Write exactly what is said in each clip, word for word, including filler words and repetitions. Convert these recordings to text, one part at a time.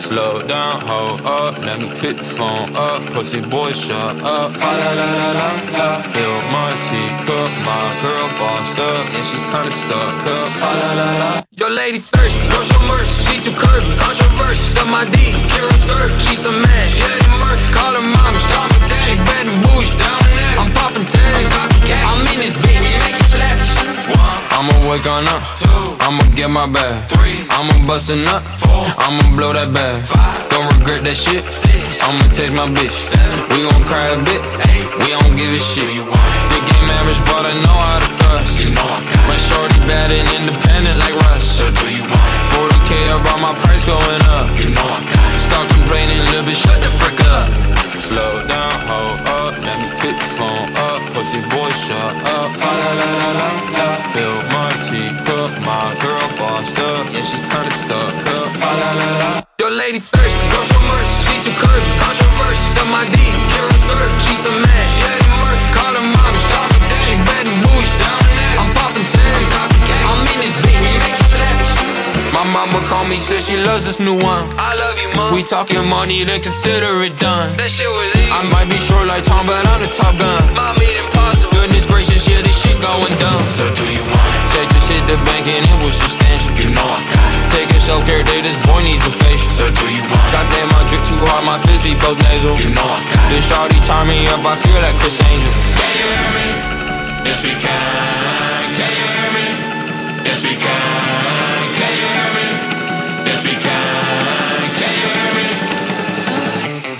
Slow down, hold up, let me pick the phone up. Pussy boy, shut up. Fa la la la la la. Fill my teacup, my girl bossed up. Yeah, she kinda stuck up. Fa la la la. Your lady thirsty, no show mercy. She too curvy, controversial. Suck my D, Kira skirt. She some mad, she Eddie Murphy. Call her mama, call me daddy. She bad and bougie, down there. I'm popping tags, I'm in this bitch, make it slap. I'ma wake on up, I'ma get my bag, I'ma bust a nut, I'ma blow that bag. Don't regret that shit, I'ma text my bitch. We gon' cry a bit, we don't give a shit. The game average, but I know how to thrust. My shorty bad and independent like Russ. So do you want it? forty K about my price going up. You know I got it. Stop complaining, little bitch, shut the frick up. Slow down, hold up, let me pick the phone up. Pussy boy, shut up. Fa la la la la la. Fill my teacup, my girl bossed up. Yeah, she kinda stuck up. Fa la la la. Your lady thirsty, no show mercy. She too curvy, controversial. Suck my D, Kira skirt. She some mad, she Eddie Murphy. Call her mama, call me daddy. She bad and bougie, down there. I'm popping tags, I'm in this bitch, make it slap. My mama called me, said she loves this new one. I love you, mom. We talking money, then consider it done. That shit was easy. I might be short like Tom, but I'm the top gun. My meat impossible. Goodness gracious, yeah, this shit going dumb. So do you want it? Jay just hit the bank and it was substantial. You know I got it. Taking self-care day, this boy needs a facial. So do you want it? Goddamn, I drip too hard, my fist be post nasal. You know I got it. This shawty tie me up, I feel like Chris Angel. Can you hear me? Yes, we can. Can you hear me? Yes, we can. Can you hear me? Yes, we can. Can you hear me?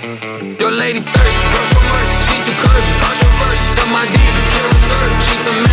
Your lady thirsty, no show mercy. She too curvy, controversial. Suck my D, Kira skirt. She some